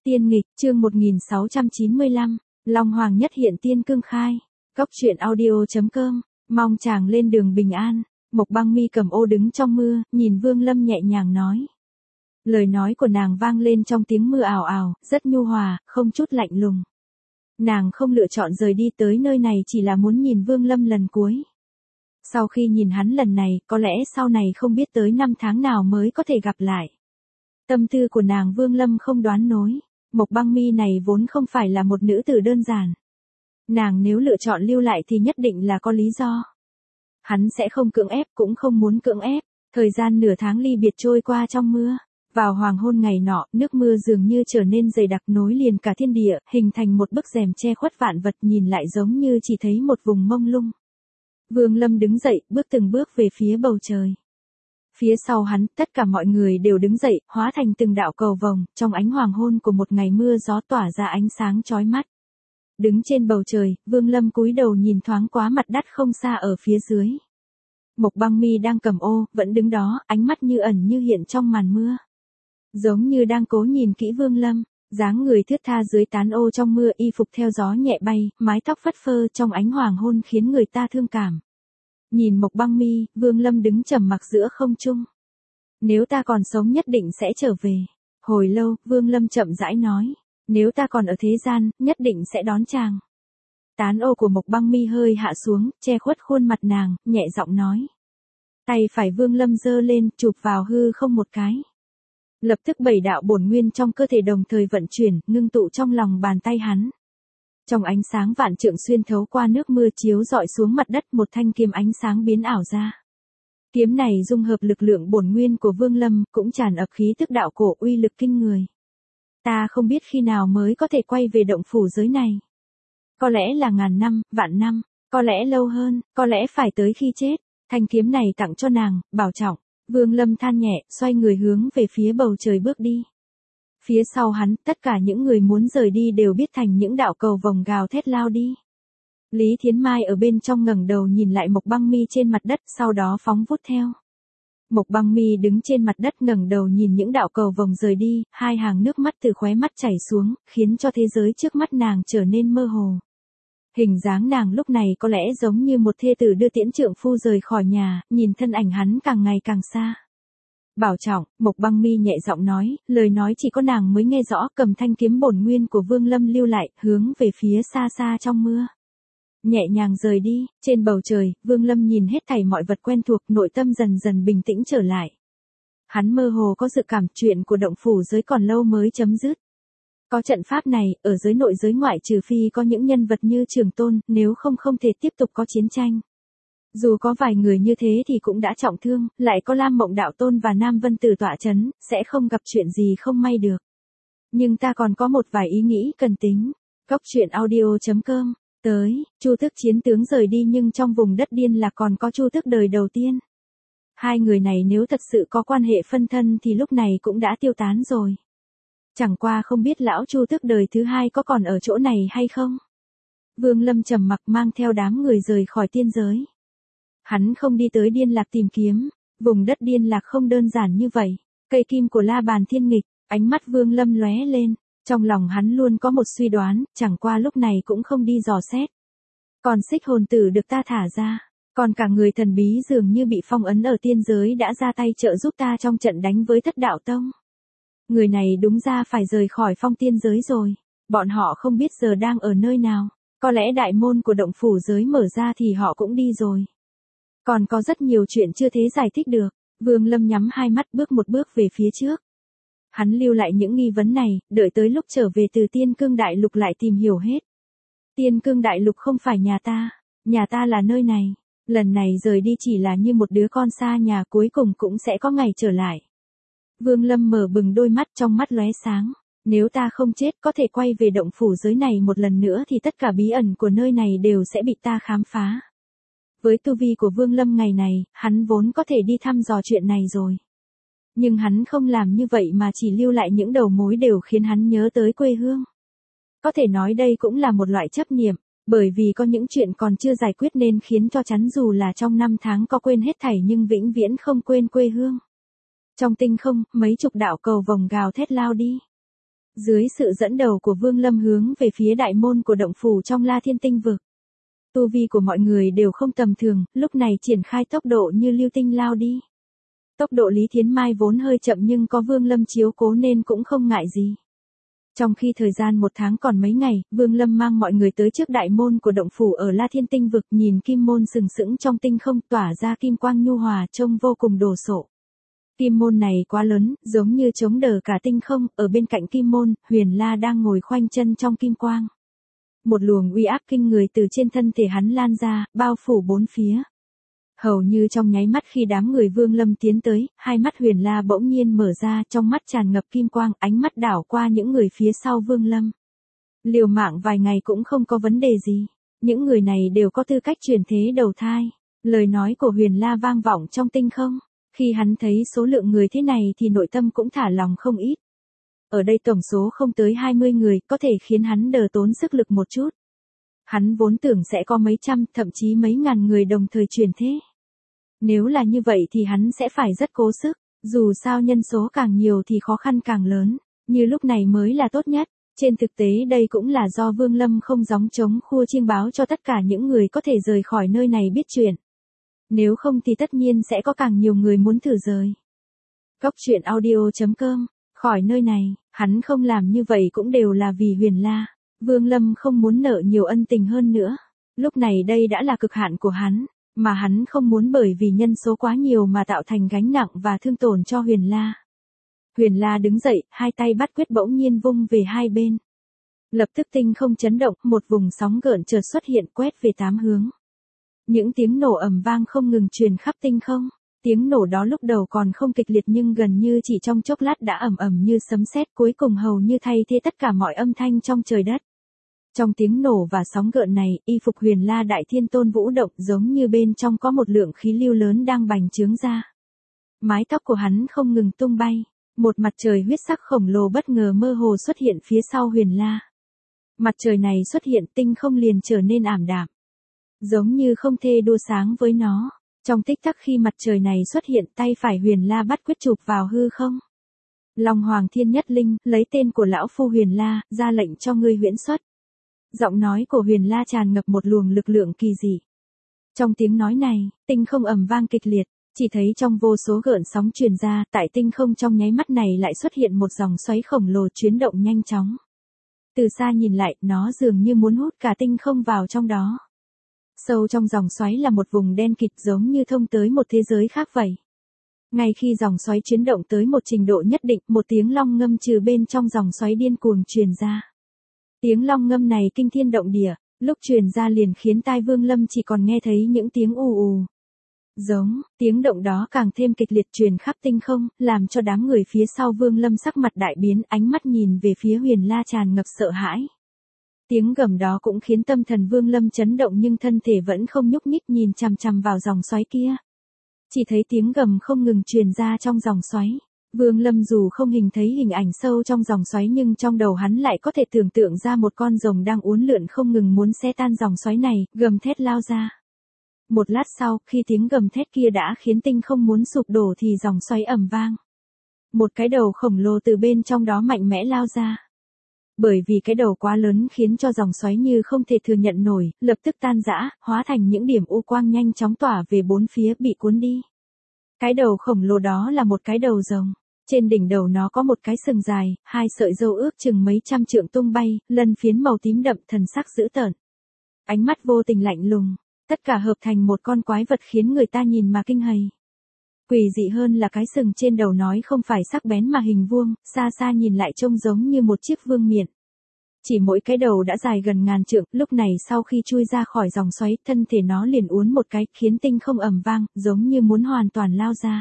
Tiên nghịch, chương 1695, Long Hoàng nhất hiện tiên cương khai. Cốc truyện audio.com, mong chàng lên đường bình an. Mộc Băng Mi cầm ô đứng trong mưa, nhìn Vương Lâm nhẹ nhàng nói. Lời nói của nàng vang lên trong tiếng mưa ào ào, rất nhu hòa, không chút lạnh lùng. Nàng không lựa chọn rời đi tới nơi này chỉ là muốn nhìn Vương Lâm lần cuối. Sau khi nhìn hắn lần này, có lẽ sau này không biết tới năm tháng nào mới có thể gặp lại. Tâm tư của nàng Vương Lâm không đoán nối. Mộc Băng Mi này vốn không phải là một nữ tử đơn giản. Nàng nếu lựa chọn lưu lại thì nhất định là có lý do. Hắn sẽ không cưỡng ép cũng không muốn cưỡng ép. Thời gian nửa tháng ly biệt trôi qua trong mưa. Vào hoàng hôn ngày nọ, nước mưa dường như trở nên dày đặc nối liền cả thiên địa, hình thành một bức rèm che khuất vạn vật, nhìn lại giống như chỉ thấy một vùng mông lung. Vương Lâm đứng dậy, bước từng bước về phía bầu trời. Phía sau hắn, tất cả mọi người đều đứng dậy, hóa thành từng đạo cầu vồng, trong ánh hoàng hôn của một ngày mưa gió tỏa ra ánh sáng chói mắt. Đứng trên bầu trời, Vương Lâm cúi đầu nhìn thoáng qua mặt đất không xa ở phía dưới. Mộc Băng Mi đang cầm ô, vẫn đứng đó, ánh mắt như ẩn như hiện trong màn mưa. Giống như đang cố nhìn kỹ Vương Lâm, dáng người thướt tha dưới tán ô trong mưa, y phục theo gió nhẹ bay, mái tóc phất phơ trong ánh hoàng hôn khiến người ta thương cảm. Nhìn Mộc Băng Mi, Vương Lâm đứng trầm mặc giữa không trung. Nếu ta còn sống nhất định sẽ trở về. Hồi lâu, Vương Lâm chậm rãi nói. Nếu ta còn ở thế gian, nhất định sẽ đón chàng. Tán ô của Mộc Băng Mi hơi hạ xuống, che khuất khuôn mặt nàng, nhẹ giọng nói. Tay phải Vương Lâm giơ lên, chụp vào hư không một cái. Lập tức 7 đạo bổn nguyên trong cơ thể đồng thời vận chuyển, ngưng tụ trong lòng bàn tay hắn. Trong ánh sáng vạn trượng xuyên thấu qua nước mưa chiếu rọi xuống mặt đất, một thanh kiếm ánh sáng biến ảo ra. Kiếm này dung hợp lực lượng bổn nguyên của Vương Lâm, cũng tràn ập khí tức đạo cổ uy lực kinh người. Ta không biết khi nào mới có thể quay về động phủ giới này. Có lẽ là ngàn năm, vạn năm, có lẽ lâu hơn, có lẽ phải tới khi chết. Thanh kiếm này tặng cho nàng, bảo trọng. Vương Lâm than nhẹ, xoay người hướng về phía bầu trời bước đi. Phía sau hắn, tất cả những người muốn rời đi đều biết thành những đạo cầu vồng gào thét lao đi. Lý Thiến Mai ở bên trong ngẩng đầu nhìn lại Mộc Băng Mi trên mặt đất, sau đó phóng vút theo. Mộc Băng Mi đứng trên mặt đất ngẩng đầu nhìn những đạo cầu vồng rời đi, hai hàng nước mắt từ khóe mắt chảy xuống, khiến cho thế giới trước mắt nàng trở nên mơ hồ. Hình dáng nàng lúc này có lẽ giống như một thê tử đưa tiễn trượng phu rời khỏi nhà, nhìn thân ảnh hắn càng ngày càng xa. Bảo trọng, Mộc Băng Mi nhẹ giọng nói, lời nói chỉ có nàng mới nghe rõ, cầm thanh kiếm bổn nguyên của Vương Lâm lưu lại, hướng về phía xa xa trong mưa. Nhẹ nhàng rời đi, trên bầu trời, Vương Lâm nhìn hết thảy mọi vật quen thuộc, nội tâm dần dần bình tĩnh trở lại. Hắn mơ hồ có dự cảm chuyện của động phủ giới còn lâu mới chấm dứt. Có trận pháp này, ở giới nội giới ngoại trừ phi có những nhân vật như Trường Tôn, nếu không thể tiếp tục có chiến tranh. Dù có vài người như thế thì cũng đã trọng thương, lại có Lam Mộng Đạo Tôn và Nam Vân Tử tọa chấn, sẽ không gặp chuyện gì không may được. Nhưng ta còn có một vài ý nghĩ cần tính. Cốc truyện audio.com, tới, Chu Tước chiến tướng rời đi nhưng trong vùng đất điên lạc còn có Chu Tước đời đầu tiên. Hai người này nếu thật sự có quan hệ phân thân thì lúc này cũng đã tiêu tán rồi. Chẳng qua không biết lão Chu Tước đời thứ hai có còn ở chỗ này hay không. Vương Lâm trầm mặc mang theo đám người rời khỏi tiên giới. Hắn không đi tới điên lạc tìm kiếm, vùng đất điên lạc không đơn giản như vậy. Cây kim của La Bàn Thiên Nghịch, ánh mắt Vương Lâm lóe lên, trong lòng hắn luôn có một suy đoán, chẳng qua lúc này cũng không đi dò xét. Còn Xích Hồn Tử được ta thả ra, còn cả người thần bí dường như bị phong ấn ở tiên giới đã ra tay trợ giúp ta trong trận đánh với Thất Đạo Tông. Người này đúng ra phải rời khỏi phong tiên giới rồi, bọn họ không biết giờ đang ở nơi nào, có lẽ đại môn của động phủ giới mở ra thì họ cũng đi rồi. Còn có rất nhiều chuyện chưa thế giải thích được. Vương Lâm nhắm hai mắt bước một bước về phía trước. Hắn lưu lại những nghi vấn này, đợi tới lúc trở về từ Tiên Cương Đại Lục lại tìm hiểu hết. Tiên Cương Đại Lục không phải nhà ta là nơi này. Lần này rời đi chỉ là như một đứa con xa nhà, cuối cùng cũng sẽ có ngày trở lại. Vương Lâm mở bừng đôi mắt, trong mắt lóe sáng. Nếu ta không chết có thể quay về động phủ giới này một lần nữa thì tất cả bí ẩn của nơi này đều sẽ bị ta khám phá. Với tu vi của Vương Lâm ngày này, hắn vốn có thể đi thăm dò chuyện này rồi. Nhưng hắn không làm như vậy mà chỉ lưu lại những đầu mối đều khiến hắn nhớ tới quê hương. Có thể nói đây cũng là một loại chấp niệm, bởi vì có những chuyện còn chưa giải quyết nên khiến cho chắn dù là trong năm tháng có quên hết thảy nhưng vĩnh viễn không quên quê hương. Trong tinh không, mấy chục đạo cầu vồng gào thét lao đi. Dưới sự dẫn đầu của Vương Lâm hướng về phía đại môn của động phủ trong La Thiên Tinh vực. Tu vi của mọi người đều không tầm thường, lúc này triển khai tốc độ như lưu tinh lao đi. Tốc độ Lý Thiến Mai vốn hơi chậm nhưng có Vương Lâm chiếu cố nên cũng không ngại gì. Trong khi thời gian 1 tháng còn mấy ngày, Vương Lâm mang mọi người tới trước đại môn của động phủ ở La Thiên Tinh vực, nhìn kim môn sừng sững trong tinh không tỏa ra kim quang nhu hòa trông vô cùng đồ sộ. Kim môn này quá lớn, giống như chống đỡ cả tinh không, ở bên cạnh kim môn, Huyền La đang ngồi khoanh chân trong kim quang. Một luồng uy áp kinh người từ trên thân thể hắn lan ra, bao phủ 4 phía. Hầu như trong nháy mắt khi đám người Vương Lâm tiến tới, hai mắt Huyền La bỗng nhiên mở ra, trong mắt tràn ngập kim quang, ánh mắt đảo qua những người phía sau Vương Lâm. Liều mạng vài ngày cũng không có vấn đề gì. Những người này đều có tư cách chuyển thế đầu thai. Lời nói của Huyền La vang vọng trong tinh không. Khi hắn thấy số lượng người thế này thì nội tâm cũng thả lòng không ít. Ở đây tổng số không tới 20 người, có thể khiến hắn đỡ tốn sức lực một chút. Hắn vốn tưởng sẽ có mấy trăm, thậm chí mấy ngàn người đồng thời chuyển thế. Nếu là như vậy thì hắn sẽ phải rất cố sức, dù sao nhân số càng nhiều thì khó khăn càng lớn, như lúc này mới là tốt nhất. Trên thực tế đây cũng là do Vương Lâm không gióng trống khua chiêng báo cho tất cả những người có thể rời khỏi nơi này biết chuyện. Nếu không thì tất nhiên sẽ có càng nhiều người muốn thử rời. Cốc truyện audio.com, khỏi nơi này, hắn không làm như vậy cũng đều là vì Huyền La. Vương Lâm không muốn nợ nhiều ân tình hơn nữa. Lúc này đây đã là cực hạn của hắn, mà hắn không muốn bởi vì nhân số quá nhiều mà tạo thành gánh nặng và thương tổn cho Huyền La. Huyền La đứng dậy, hai tay bắt quyết bỗng nhiên vung về hai bên. Lập tức tinh không chấn động, một vùng sóng gợn chợt xuất hiện quét về 8 hướng. Những tiếng nổ ầm vang không ngừng truyền khắp tinh không. Tiếng nổ đó lúc đầu còn không kịch liệt nhưng gần như chỉ trong chốc lát đã ầm ầm như sấm sét, cuối cùng hầu như thay thế tất cả mọi âm thanh trong trời đất. Trong tiếng nổ và sóng gợn này, y phục Huyền La Đại Thiên Tôn vũ động giống như bên trong có một lượng khí lưu lớn đang bành trướng ra. Mái tóc của hắn không ngừng tung bay. Một mặt trời huyết sắc khổng lồ bất ngờ mơ hồ xuất hiện phía sau Huyền La. Mặt trời này xuất hiện, tinh không liền trở nên ảm đạm. Giống như không thể đua sáng với nó. Trong tích tắc khi mặt trời này xuất hiện, tay phải Huyền La bắt quyết chụp vào hư không. Long Hoàng Thiên Nhất Linh, lấy tên của lão phu Huyền La, ra lệnh cho ngươi huyễn xuất. Giọng nói của Huyền La tràn ngập một luồng lực lượng kỳ dị. Trong tiếng nói này, tinh không ầm vang kịch liệt, chỉ thấy trong vô số gợn sóng truyền ra, tại tinh không trong nháy mắt này lại xuất hiện một dòng xoáy khổng lồ chuyển động nhanh chóng. Từ xa nhìn lại, nó dường như muốn hút cả tinh không vào trong đó. Sâu trong dòng xoáy là một vùng đen kịt giống như thông tới một thế giới khác vậy. Ngay khi dòng xoáy chuyển động tới một trình độ nhất định, một tiếng long ngâm từ bên trong dòng xoáy điên cuồng truyền ra. Tiếng long ngâm này kinh thiên động địa, lúc truyền ra liền khiến tai Vương Lâm chỉ còn nghe thấy những tiếng ù ù. Giống, tiếng động đó càng thêm kịch liệt truyền khắp tinh không, làm cho đám người phía sau Vương Lâm sắc mặt đại biến, ánh mắt nhìn về phía Huyền La tràn ngập sợ hãi. Tiếng gầm đó cũng khiến tâm thần Vương Lâm chấn động nhưng thân thể vẫn không nhúc nhích nhìn chằm chằm vào dòng xoáy kia. Chỉ thấy tiếng gầm không ngừng truyền ra trong dòng xoáy. Vương Lâm dù không hình thấy hình ảnh sâu trong dòng xoáy nhưng trong đầu hắn lại có thể tưởng tượng ra một con rồng đang uốn lượn không ngừng muốn xé tan dòng xoáy này, gầm thét lao ra. Một lát sau, khi tiếng gầm thét kia đã khiến tinh không muốn sụp đổ thì dòng xoáy ầm vang. Một cái đầu khổng lồ từ bên trong đó mạnh mẽ lao ra. Bởi vì cái đầu quá lớn khiến cho dòng xoáy như không thể thừa nhận nổi, lập tức tan rã, hóa thành những điểm u quang nhanh chóng tỏa về bốn phía bị cuốn đi. Cái đầu khổng lồ đó là một cái đầu rồng. Trên đỉnh đầu nó có một cái sừng dài, hai sợi râu ước chừng mấy trăm trượng tung bay, lân phiến màu tím đậm thần sắc dữ tợn. Ánh mắt vô tình lạnh lùng, tất cả hợp thành một con quái vật khiến người ta nhìn mà kinh hãi. Quỷ dị hơn là cái sừng trên đầu nói không phải sắc bén mà hình vuông, xa xa nhìn lại trông giống như một chiếc vương miện. Chỉ mỗi cái đầu đã dài gần ngàn trượng, lúc này sau khi chui ra khỏi dòng xoáy, thân thể nó liền uốn một cái, khiến tinh không ầm vang, giống như muốn hoàn toàn lao ra.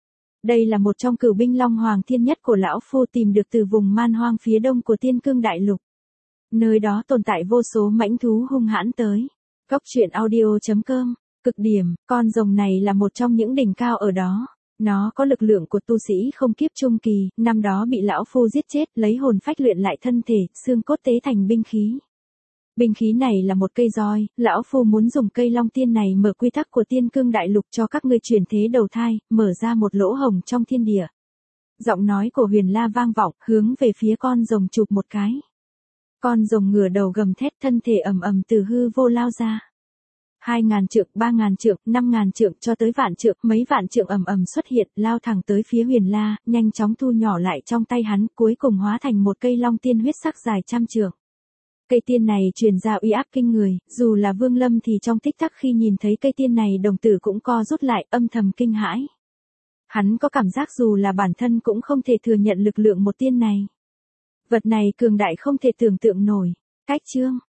Đây là một trong cửu binh Long Hoàng Thiên Nhất của lão phu tìm được từ vùng man hoang phía đông của Tiên Cương Đại Lục. Nơi đó tồn tại vô số mãnh thú hung hãn tới. Cốc truyện audio.com, cực điểm, con rồng này là một trong những đỉnh cao ở đó. Nó có lực lượng của tu sĩ không kiếp trung kỳ, năm đó bị lão phu giết chết, lấy hồn phách luyện lại thân thể, xương cốt tế thành binh khí. Binh khí này là một cây roi, lão phu muốn dùng cây long tiên này mở quy tắc của Tiên Cương Đại Lục cho các ngươi chuyển thế đầu thai, mở ra một lỗ hổng trong thiên địa. Giọng nói của Huyền La vang vọng, hướng về phía con rồng chụp một cái. Con rồng ngửa đầu gầm thét, thân thể ầm ầm từ hư vô lao ra. 2.000 trượng, 3.000 trượng, 5.000 trượng cho tới vạn trượng, mấy vạn trượng ầm ầm xuất hiện, lao thẳng tới phía Huyền La, nhanh chóng thu nhỏ lại trong tay hắn, cuối cùng hóa thành một cây long tiên huyết sắc dài trăm trượng. Cây tiên này truyền ra uy áp kinh người, dù là Vương Lâm thì trong tích tắc khi nhìn thấy cây tiên này đồng tử cũng co rút lại, âm thầm kinh hãi. Hắn có cảm giác dù là bản thân cũng không thể thừa nhận lực lượng một tiên này. Vật này cường đại không thể tưởng tượng nổi. Cách chương